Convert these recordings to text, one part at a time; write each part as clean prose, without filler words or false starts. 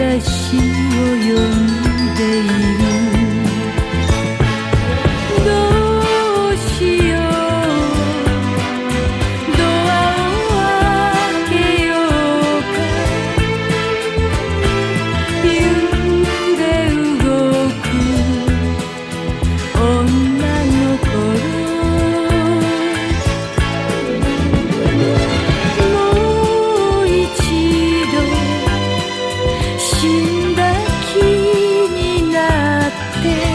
私を呼んでいる。どうしよう、ドアを開けようか。揺れ動く女の頃、もう一度死んだ気になって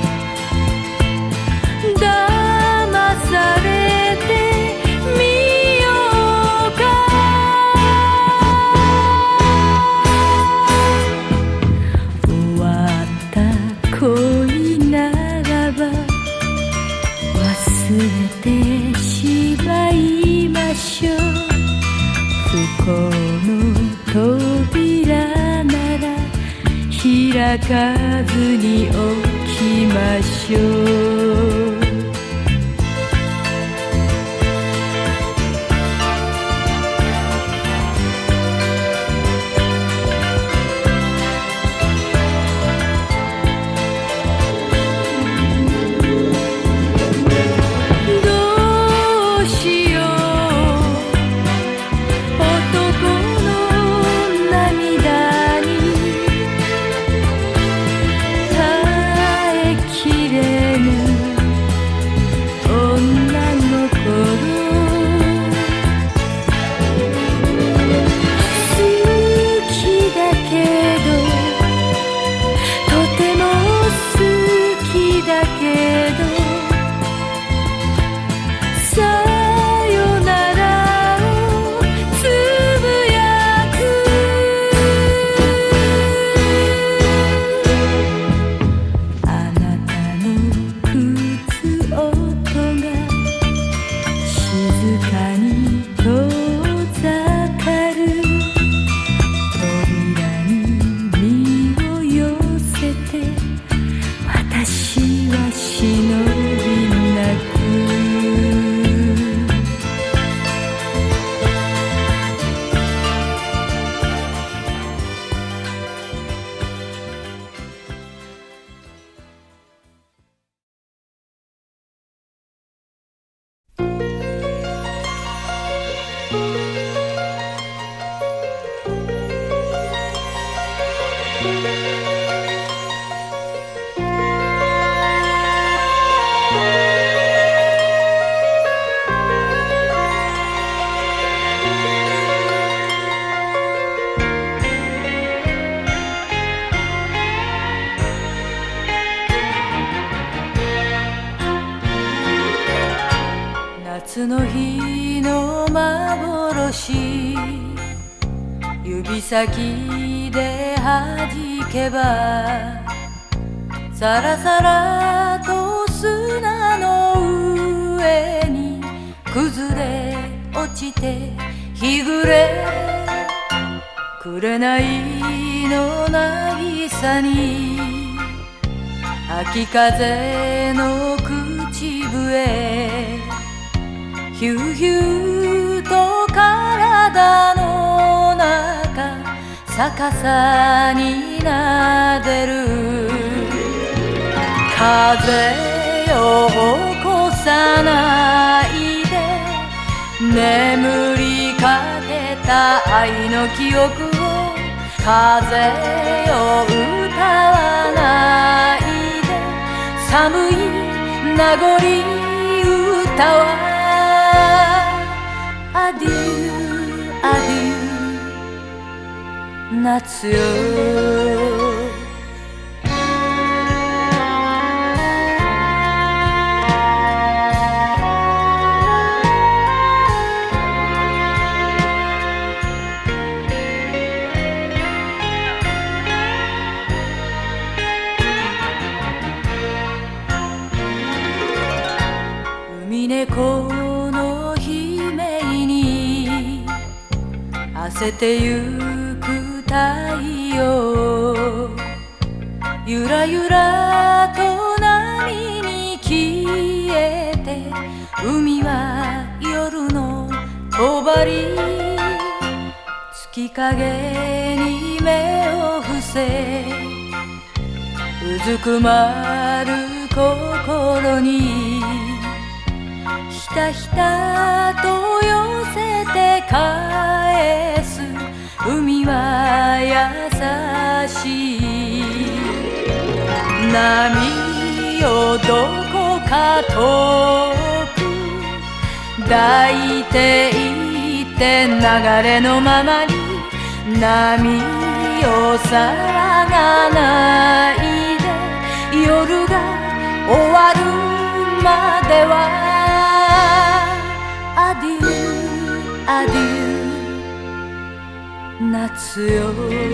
騙されてみようか。終わった恋ならば忘れてしまいましょう。不幸の扉なら開かずに置きましょう。どうしよう、男の涙に耐えきれぬ女の頃。好きだけど、とても好きだけど、さよならをつぶやく。あなたの靴音が静かに遠ざかる。扉に身を寄せて私は忍び泣く。夏の日の幻、指先で弾けばさらさらと砂の上に崩れ落ちて日暮れ。紅の渚に秋風の口笛、ヒューヒューと体の中逆さになでる。風を起こさないで眠りかけた愛の記憶を、風を歌わないで寒い名残歌はアデューアデュー夏よ。海猫の悲鳴に焦ってゆく太陽、ゆらゆらと波に消えて海は夜の帳、月影に目を伏せうずくまる心にひたひたと寄せて返す海は優しい波をどこか遠く抱いていって流れのままに波を騒がないで夜が終わるまではアデューアデュー夏よ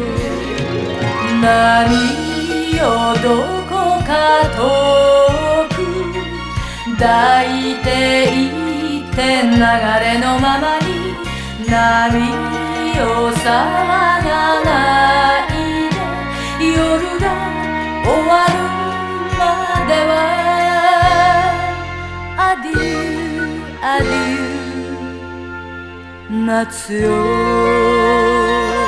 波をどこか遠く抱いていって流れのままに波を騒がないで夜が終わるまではアデューアデュー夏よ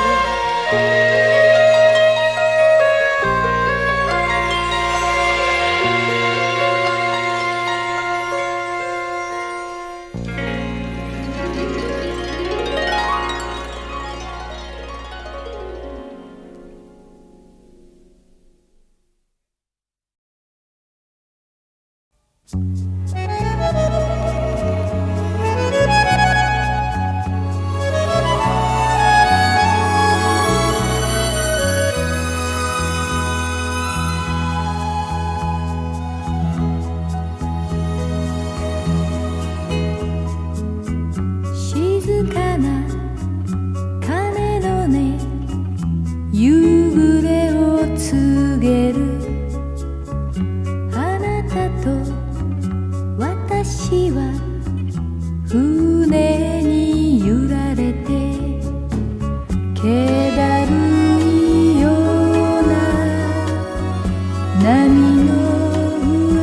静かな鐘の音夕暮れを告げるあなたと私は船に揺られて気だるいような波の上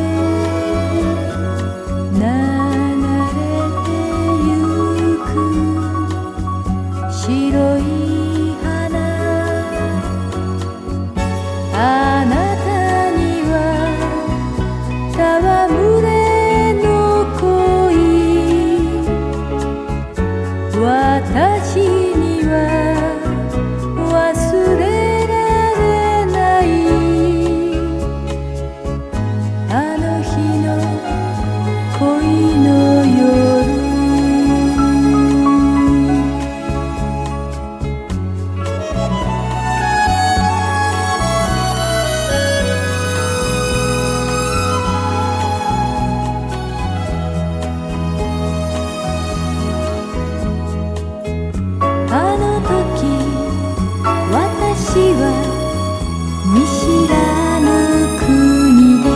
流れてゆく白い花あなたには戯れの恋私には忘れられないあの日の恋の夜あの時私は見知らぬ国で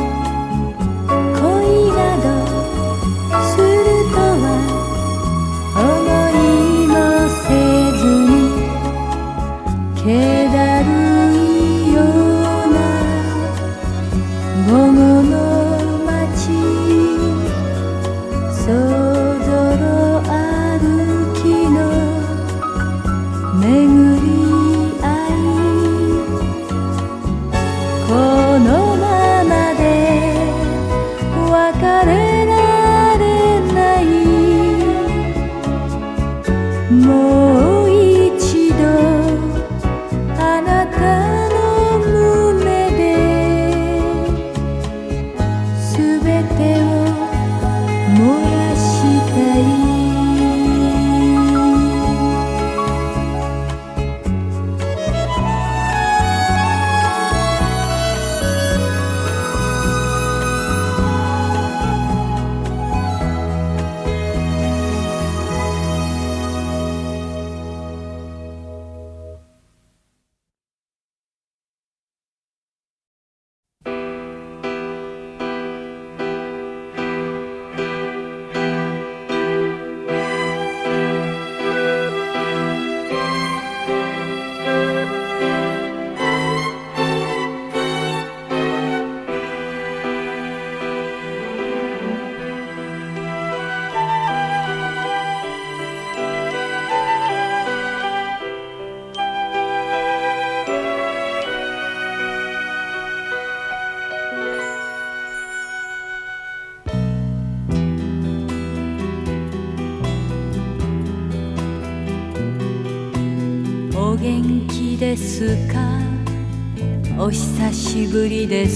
恋などするとは思いもせずに気だるいような午後の街そぞろ歩きの巡り合いこのままで別れられないもう一度元気ですか？お久しぶりです。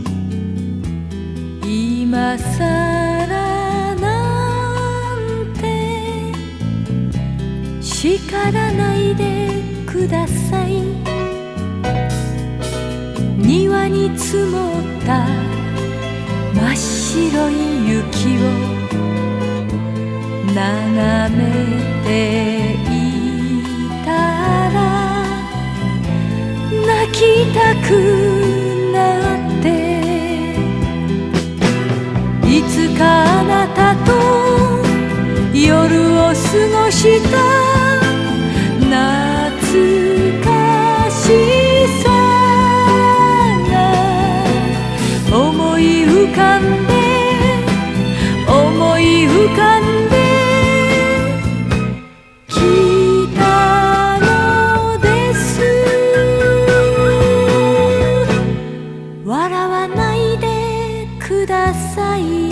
今さらなんて叱らないでください。庭に積もった真っ白い雪を眺めていたら泣きたくなって、いつかあなたと夜を過ごした懐かしさが思い浮かんで思い浮かんできたのです。笑わないでください。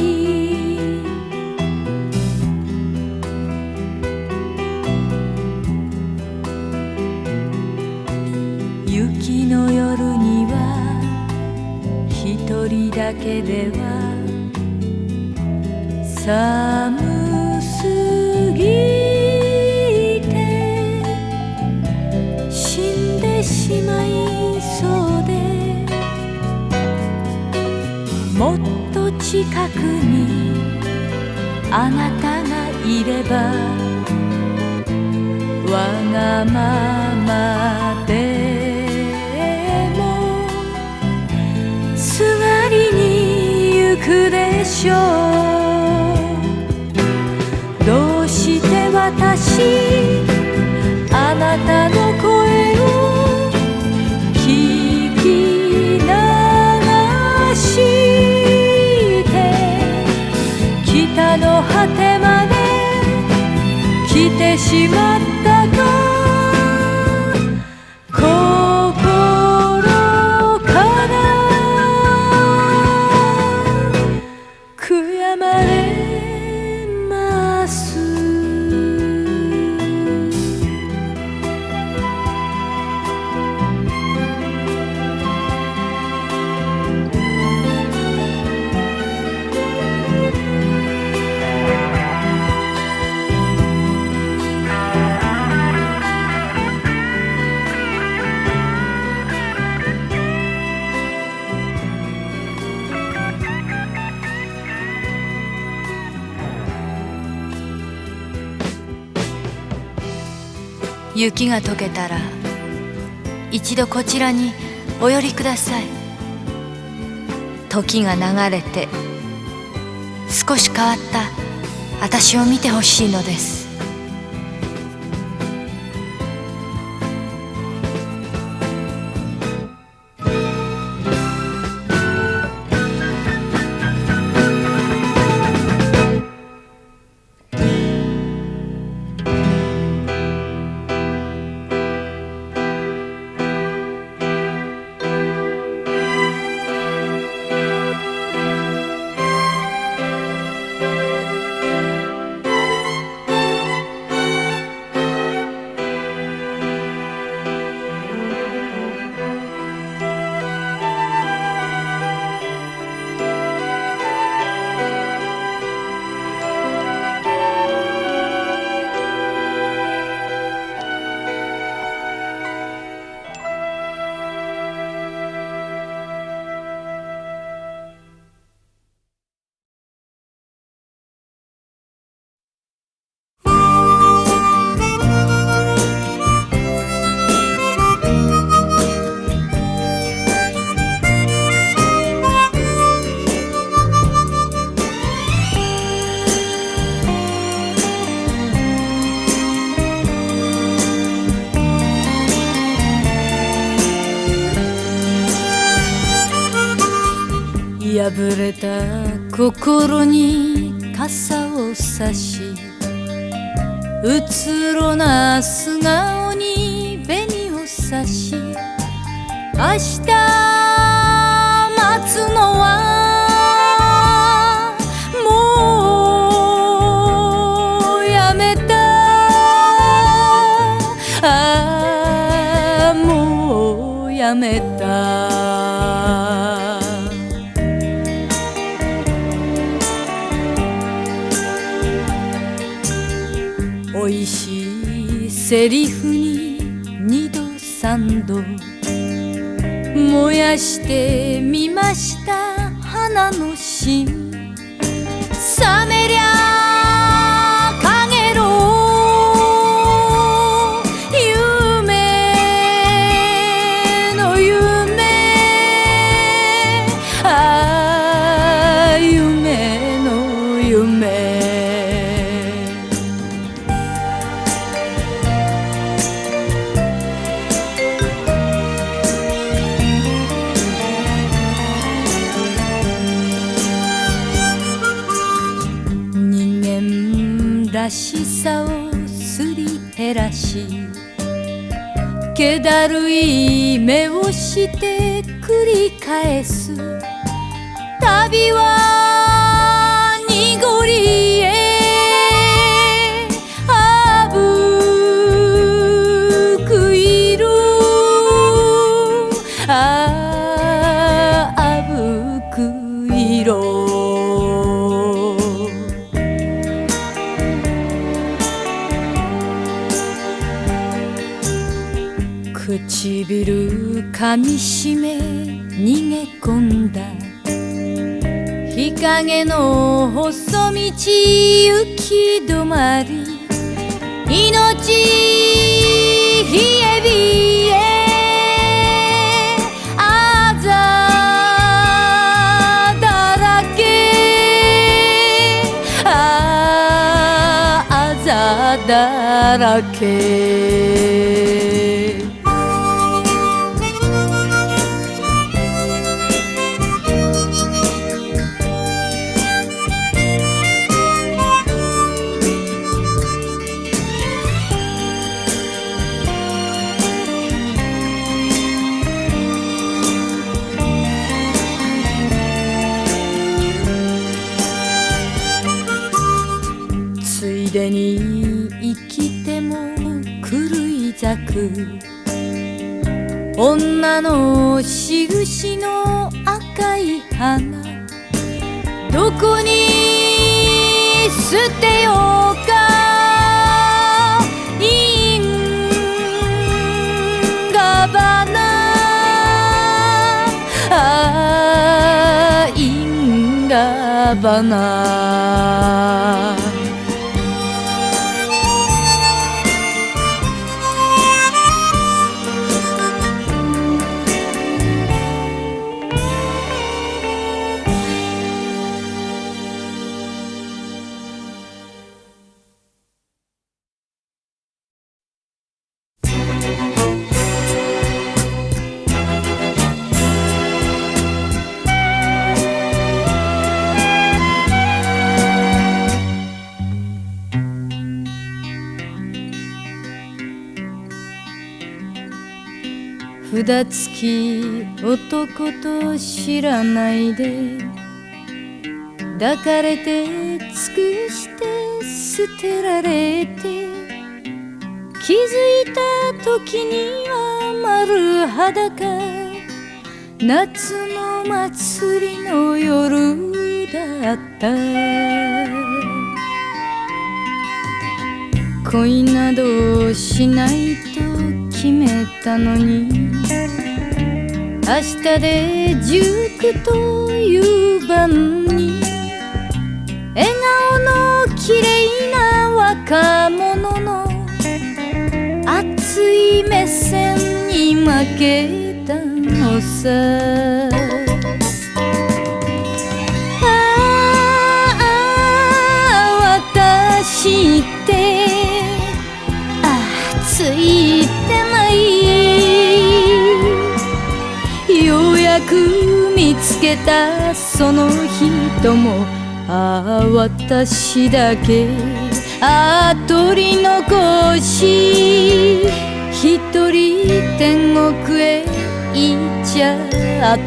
雪の夜には一人だけでは寒すぎて死んでしまいそうで、もっと近くにあなたがいればわがままでもすがりに行くでしょう。どうして私あなたの声を聞き流して北の果てまで来てしまったか。心から悔やまれます。雪が溶けたら一度こちらにお寄りください。時が流れて少し変わった私を見てほしいのです。破れた心に傘を差し、うつろな素顔に紅を差し、明日待つのはもうやめた。あやめた。おいしいセリフに二度三度燃やしてみました。花の芯冷めりゃかげろう。夢の夢、ああ夢の夢。らしさをすり減らし、気だるい目をして繰り返す。旅は濁りへあぶく色、あぶく色。唇噛みしめ逃げ込んだ。日陰の細道行き止まり、命冷え冷えあざだらけ、あざだらけ。ついでに生きても狂い咲く女のしぐしの赤い花、どこに捨てようか。因果花、あ因果花。札付き男と知らないで抱かれて尽くして捨てられて、気づいた時には丸裸、夏の祭りの夜だった。恋などしないと決めたのに、明日で19という晩に笑顔の綺麗な若者の熱い目線に負けたのさ。私ってついてない。ようやく見つけたその人も私だけ取り残し、一人天国へ行っちゃった。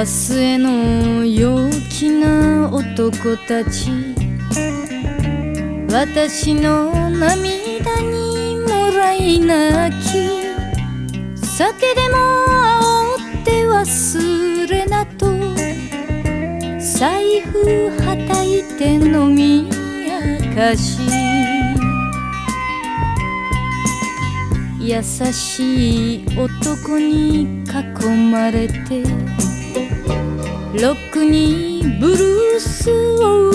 明日への陽気な男たち、私の涙にもらい泣き、酒でも煽って忘れなと、財布はたいて飲み明かし、優しい男に囲まれて、ロックにブルースを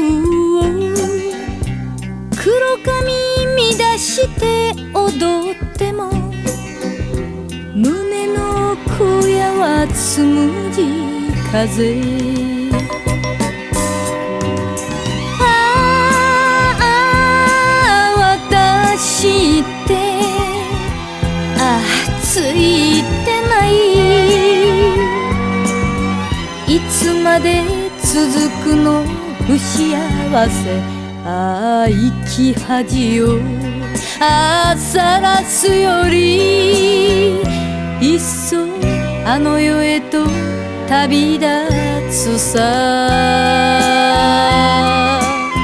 黒髪乱して踊っても、胸の小屋はつむじ風。私ってついてない、いつまで続くの不幸せ。生き恥をさらすより、いっそあの世へと旅立つさ。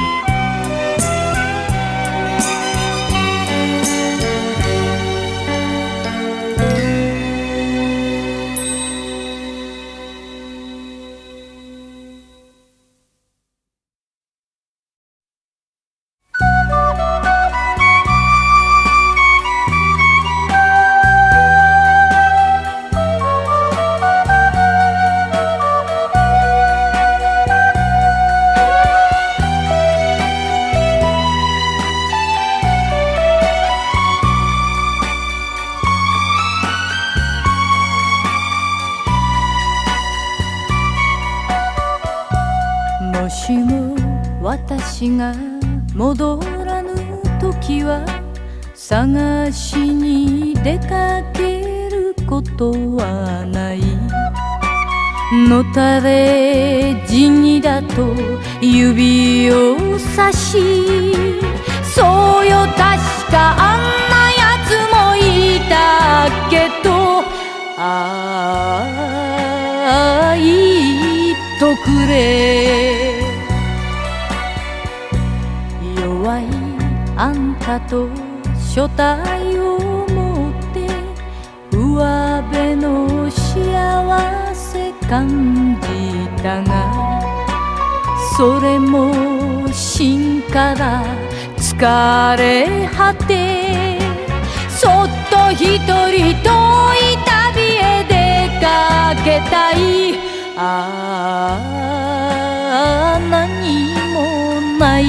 もしも私が戻らぬ時は、探しに出かけることはない。のたれ死にだと指をさし、そうよ確かあんなやつもいたけど、いいとくれ。弱いあんたと所帯を持って上辺の幸せ感じたが、それも芯から疲れ果て、そっと一人遠い旅へ出かけたい。何もない。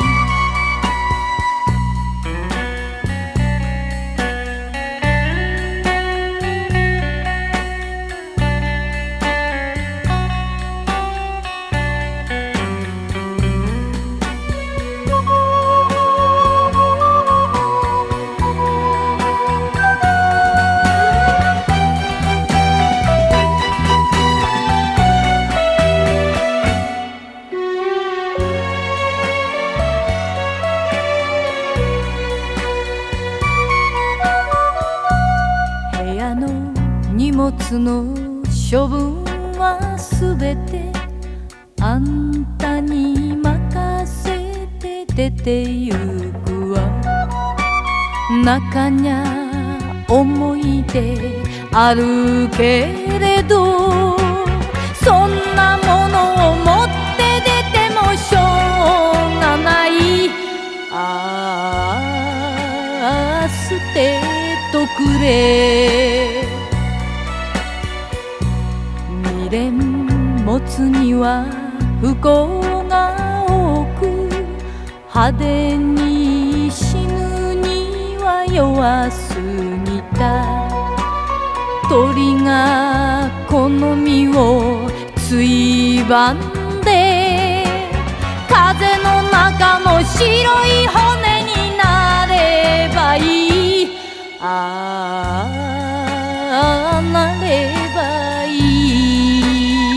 荷物の処分はすべてあんたに任せて出てゆくわ。中にゃ思い出あるけれど、そんなものを持って出てもしょうがない。捨てとくれ。未練持つには不幸が多く、派手に死ぬには弱すぎた。鳥がこの身をついばんで、風の中の白い骨になればいい。なればいい。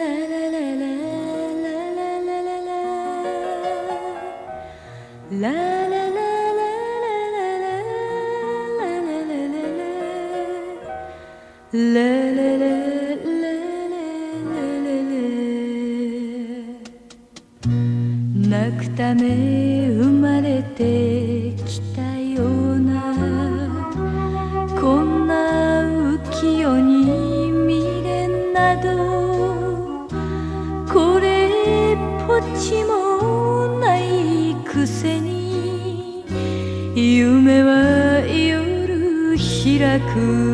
泣くため生まれてきたようなこんな浮世に未練などこれっぽっちもないくせに夢は夜開く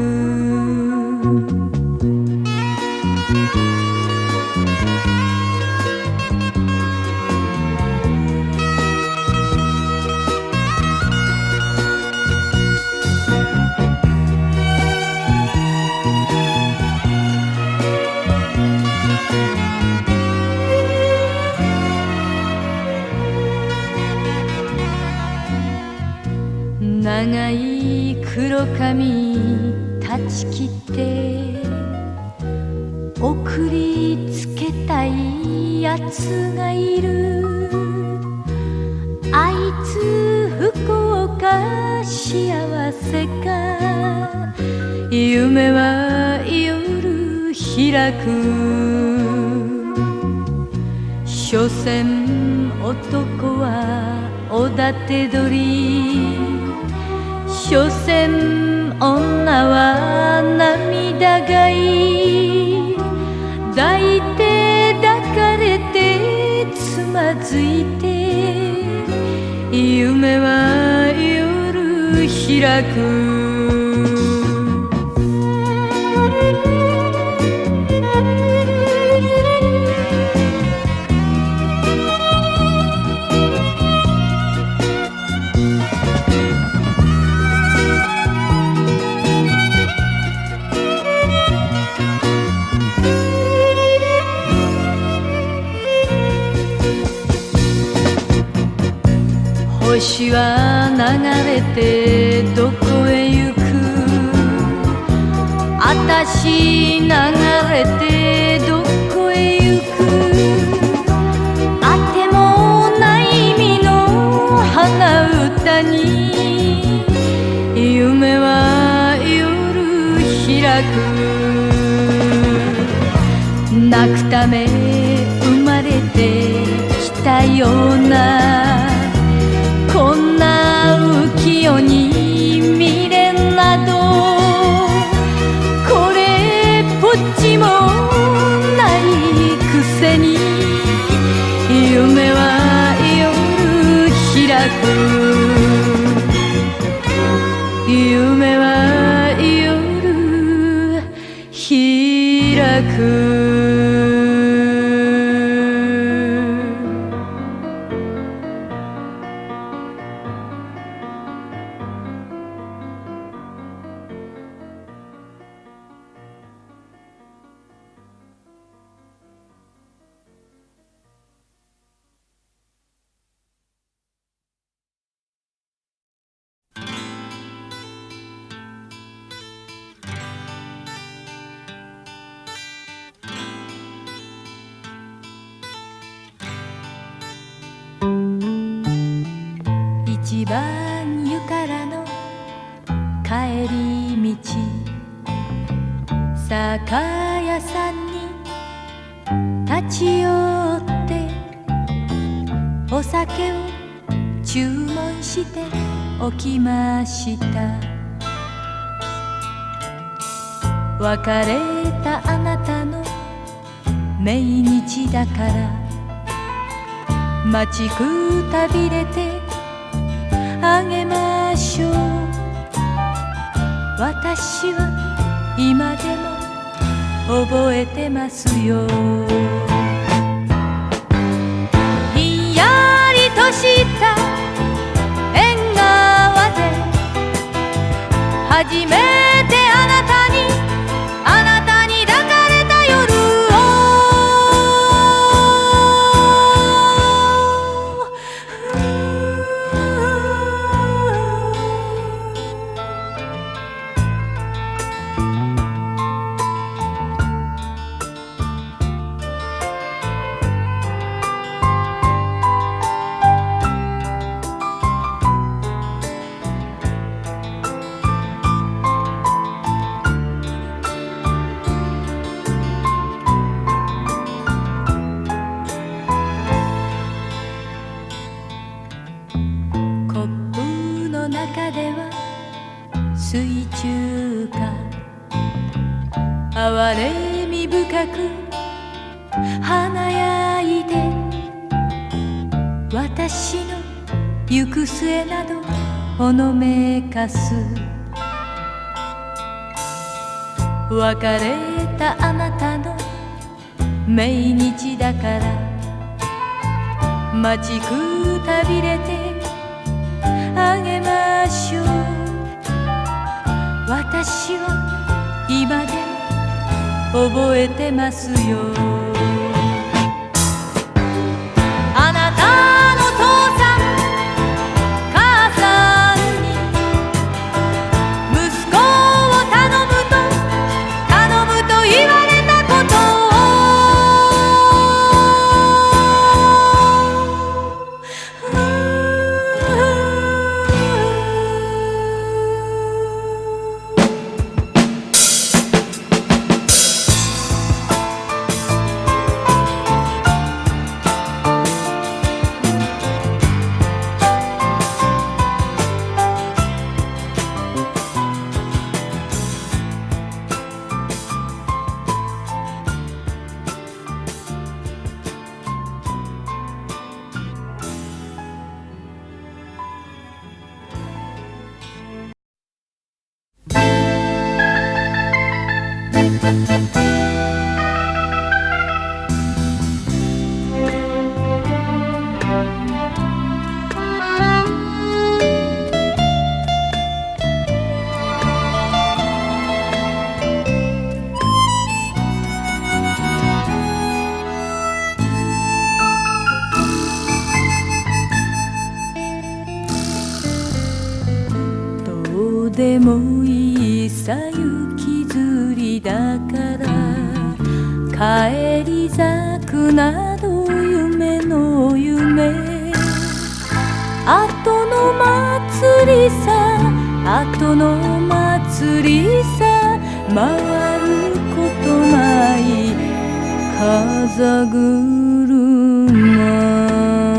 長い黒髪断ち切って送りつけたいやつがいるあいつ不幸か幸せか夢は夜開く所詮男はおだて鳥所詮女は涙がい抱いて抱かれてつまずいて夢は夜開く星は流れてどこへ行くあたし流れてどこへ行くあてもない意味の鼻歌に夢は夜開く泣くため生まれてきたようなこんな浮世に未練などこれっぽっちもないくせに夢は夜開く夢は夜開く一番湯からの帰り道酒屋さんに立ち寄ってお酒を注文しておきました別れたあなたの命日だから待ちくたびれてあげましょう私は今でも覚えてますよひんやりとした縁側で初めてあなたに抱かれた夜を中では水中か哀れみ深く華やいで私の行く末などほのめかす別れたあなたの命日だから待ちくたびれてあげましょう私は今でも覚えてますよあなたの父さん母さんに息子を頼むと言われたことどうでもいいさ雪吊りだから帰り咲くなど夢の夢後の祭りさ後の祭りさ回ることない風車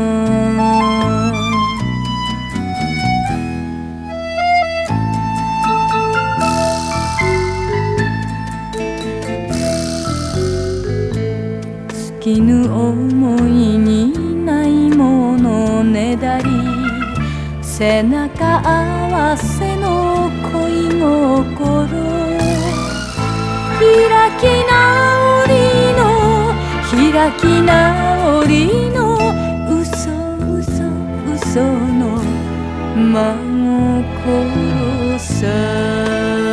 尽きぬ思いにないものねだり背中合わせの恋心開き直りの嘘の真心さ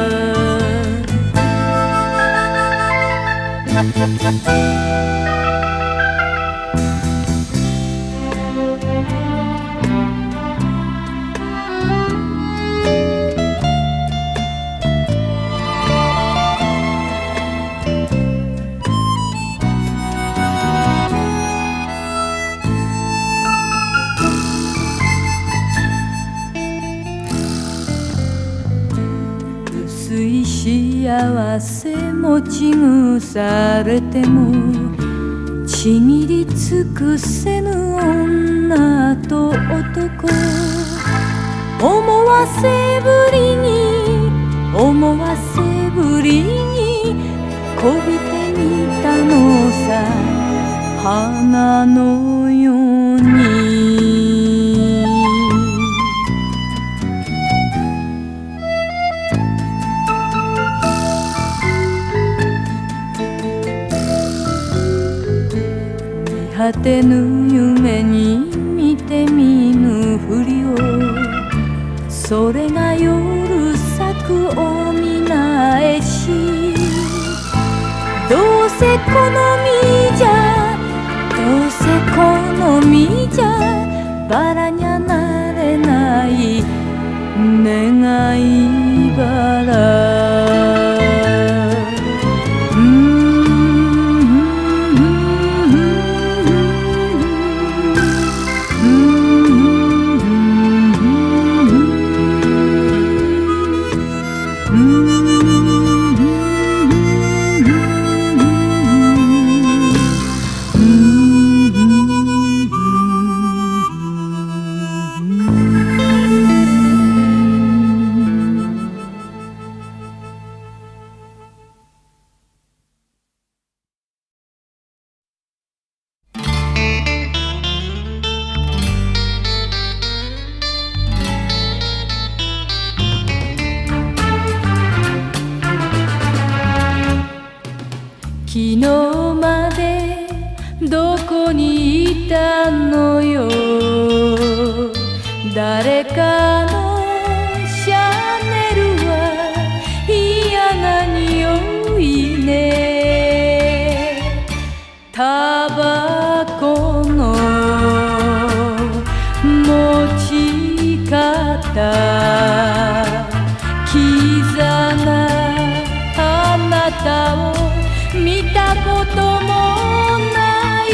薄い幸せ持ち腐れてもちぎり尽くせぬ女と男思わせぶりにこびてみたのさ花のように見果てぬ夢に見て見ぬふりをそれが夜咲くおみなえしどうせ好みじゃバラにゃなれない願いバラたのよ。誰かのシャネルは嫌な匂いね。タバコの持ち方キザなあなたを見たこともない。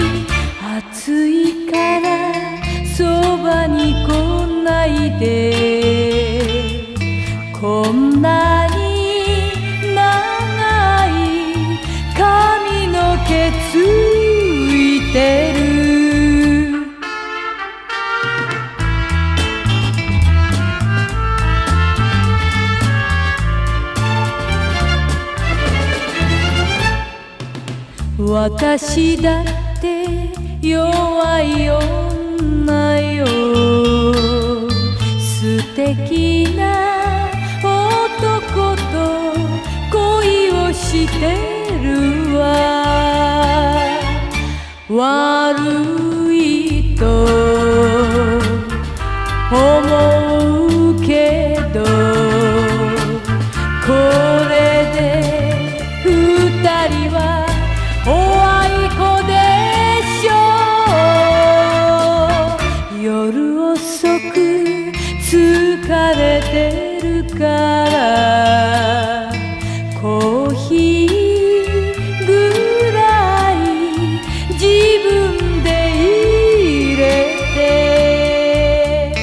暑いからそばに来ないで。こんなに長い髪の毛ついてる。私だって弱い女よ。素敵な男と恋をしてるわ。悪いと思うけどこれで二人はおあいこでしょう。夜遅く疲れてるからコーヒーぐらい自分で入れて。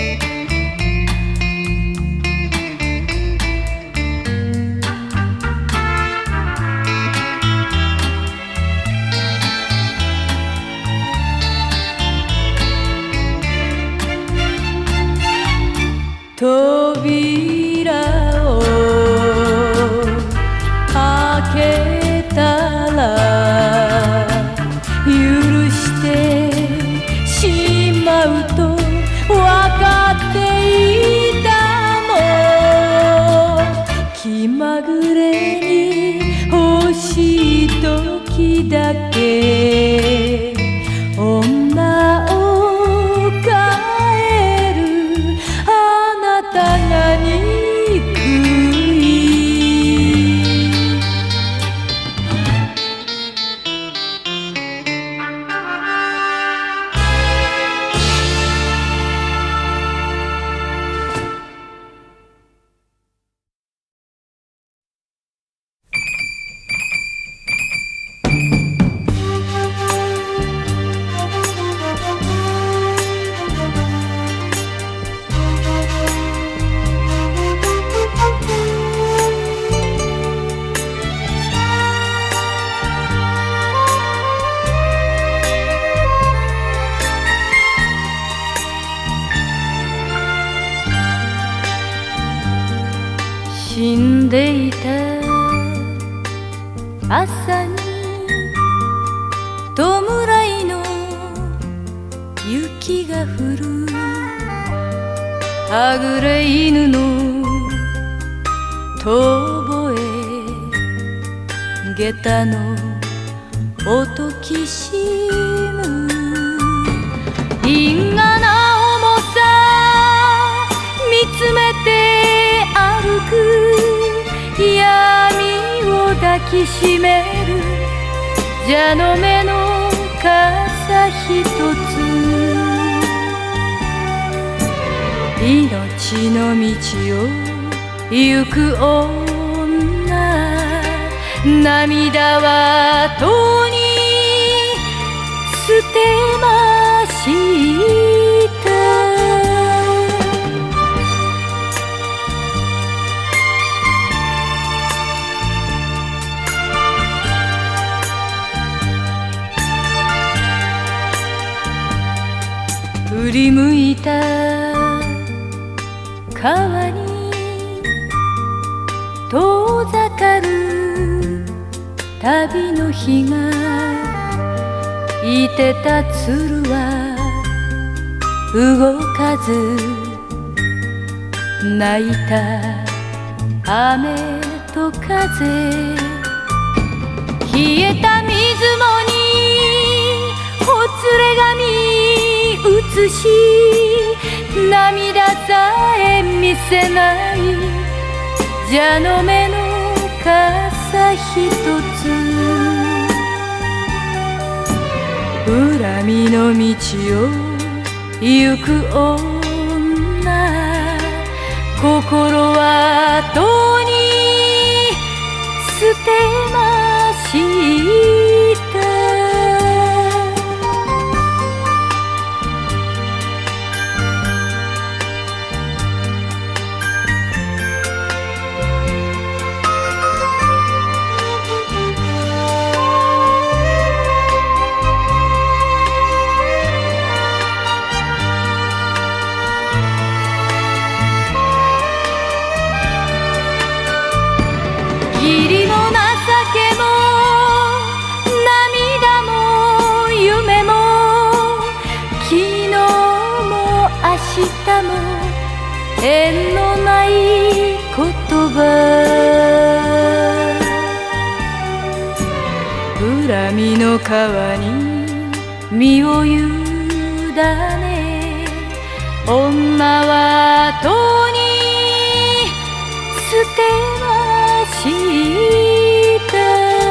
扉を開けたら許してしまうと分かっていたの。気まぐれに欲しい時だけ女を変えるあなたが憎い。死んでいた朝に弔いの雪が降る。はぐれ犬の遠吠え下駄の音きしむ。因果な重さ見つめて歩く。闇を抱きしめる蛇の目の傘ひとつ。命の道を行く女。涙はとに捨てました。振り向いた川に遠ざかる旅の日がいてた鶴は動かず泣いた雨と風。冷えた水面にほれ紙写し涙さえ見せない蛇の目の傘ひとつ恨みの道を行く女心はとに捨てました義理も情けも涙も夢も昨日も明日も縁のない言葉恨みの川に身を委ね女はとに捨てました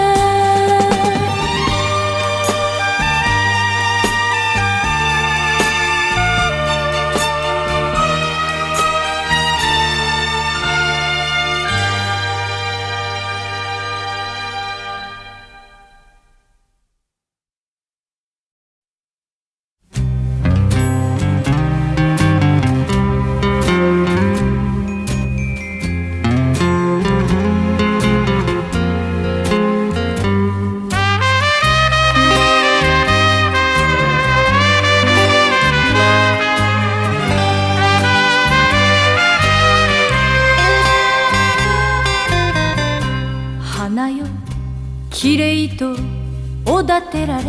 花よきれいとおだてられ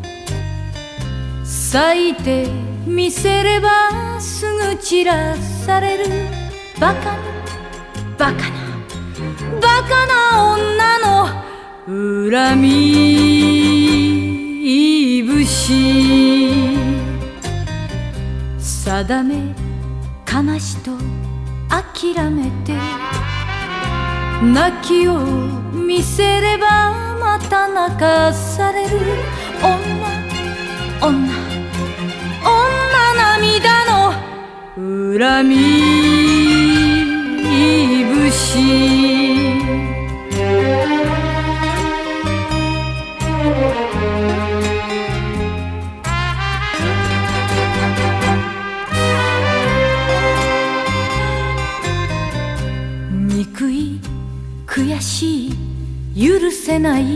咲いてみせればすぐ散らされるバカなバカなバカな女の恨み節定め悲しと諦めて泣きを見せればまた泣かされる女女女涙の恨み節憎い悔しい許せない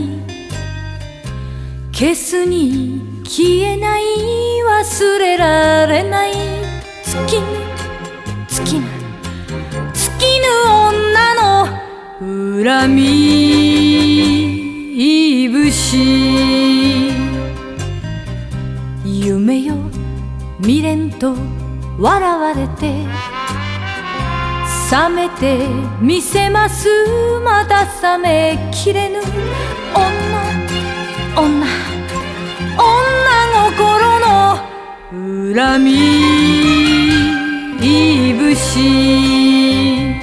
消すに消えない忘れられない尽きぬ尽きぬ尽きぬ女の恨み節夢よ未練と笑われて冷めてみせますまだ冷めきれぬ女女女心の恨み節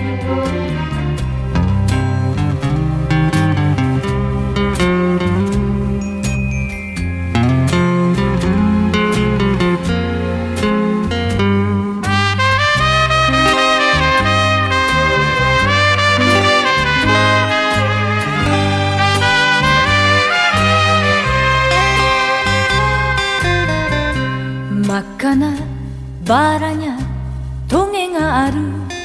真っ赤なバラにゃトゲがある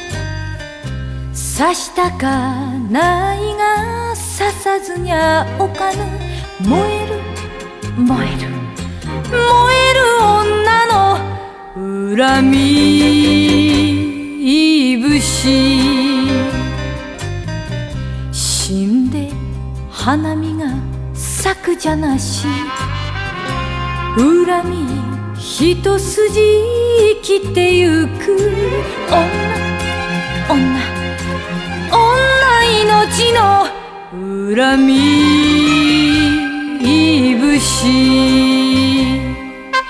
刺したかないが刺さずにゃおかぬ燃える燃える燃える女の恨み節死んで花見が咲くじゃなし恨み一筋生きてゆく女女女命の恨み節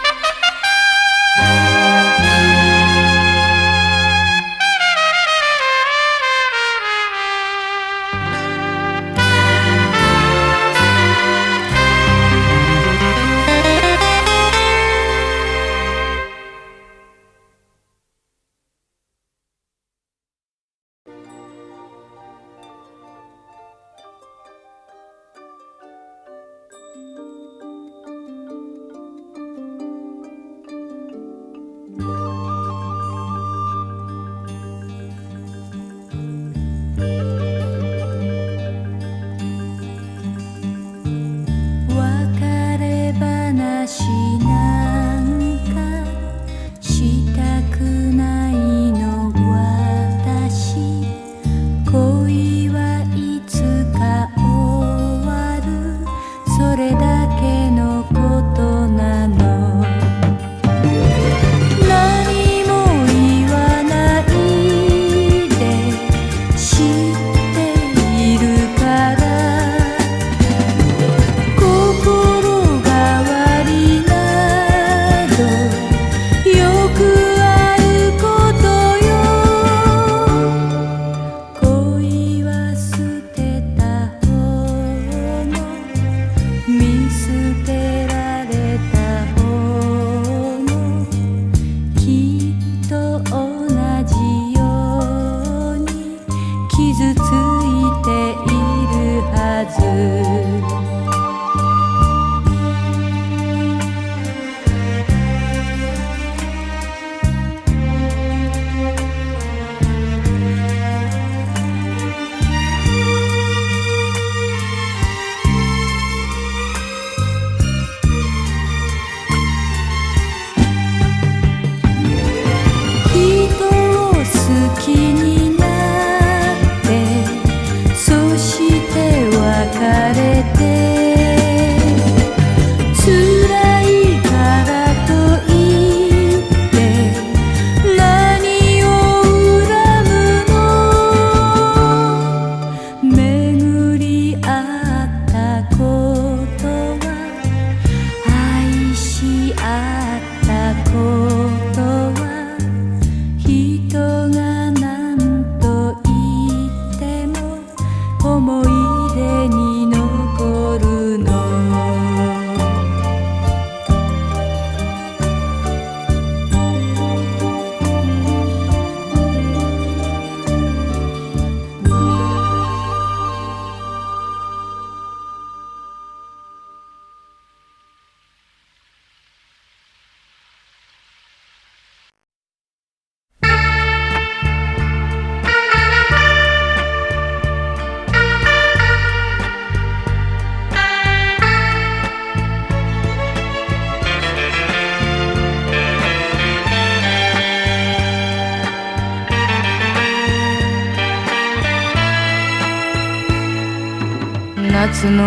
夏の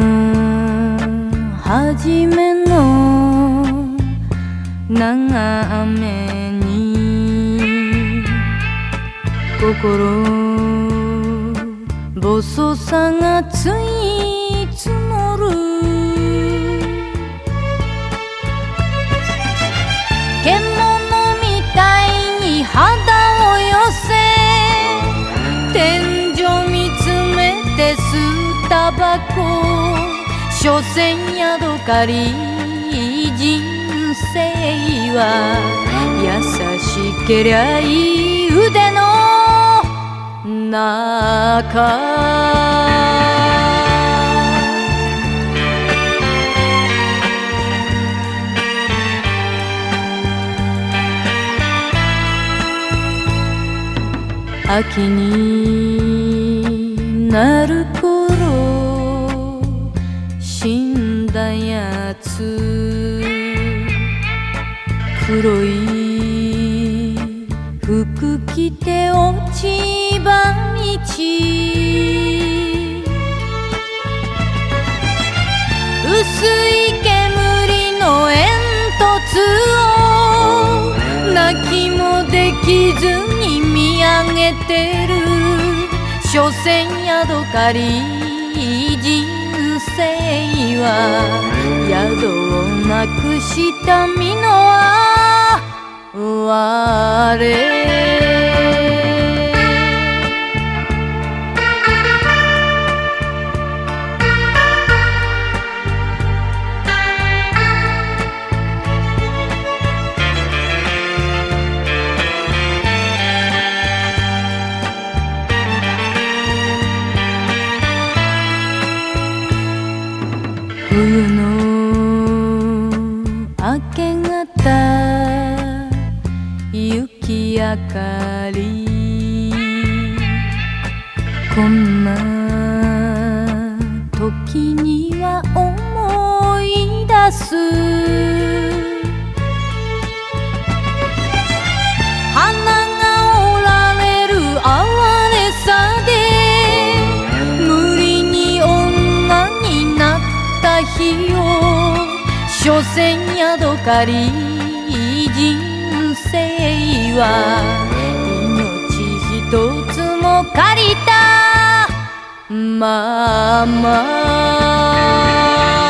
初めの長雨に心細さがつい積もる獣みたいに肌を寄せ天井見つめて吸うタバコ所詮ヤドカリ人生は優しけりゃいい腕の中秋になる頃死んだやつ黒い服着て落ち葉道薄い煙の煙突を泣きもできずに見上げてる所詮ヤドカリ人生は宿をなくした身の我冬の明け方雪明かりこんな時には思い出す花が折られる哀れさで無理に女になった日を所詮ヤドカリ人生は命一つも借りたまま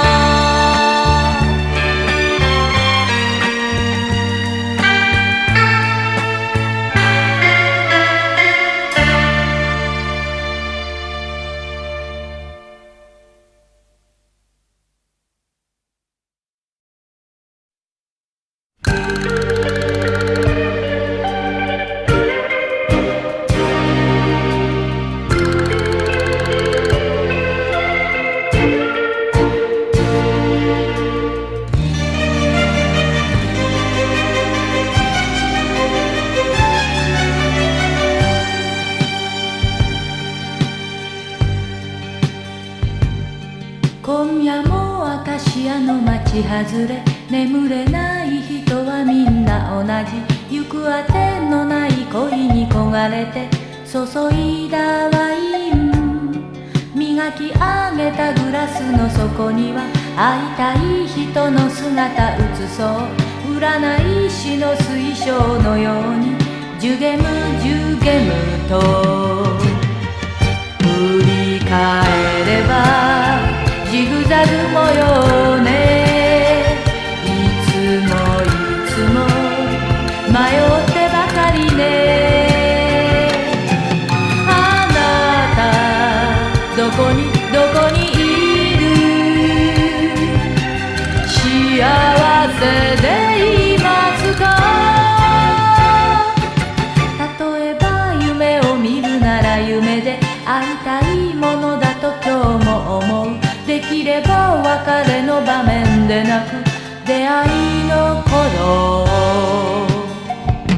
今夜もアカシアの街外れ眠れない人はみんな同じ行くあてのない恋に焦がれて注いだワイン磨き上げたグラスの底には会いたい人の姿映そう占い師の水晶のようにジュゲムジュゲムと振り返ればジグザグ模様ねいつもいつも迷ってばかりねあなたどこにいる幸せでいますか例えば夢を見るなら夢で会いたいものだと今日も思うできれば別れの場面でなく出会いの頃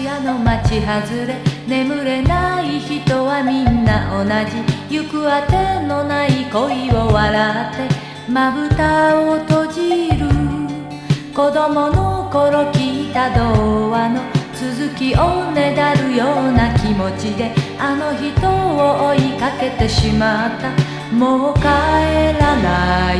谷の町外れ眠れない人はみんな同じ行くあてのない恋を笑ってまぶたを閉じる子供の頃聞いた童話の続きをねだるような気持ちであの人を追いかけてしまったもう帰らない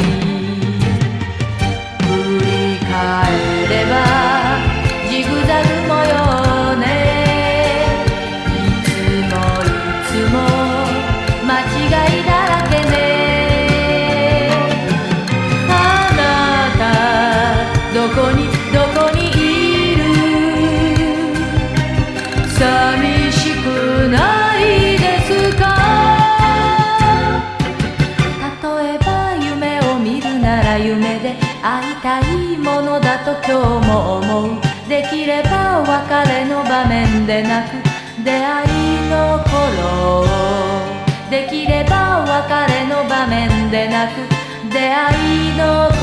振り返ればジグザグ模様ねいつもいつも間違いだらけねあなたどこにいる寂しくないですか例えば夢を見るなら夢で会いたいものだと今日も思うできれば別れの場面でなく出会いの頃できれば別れの場面でなく出会いの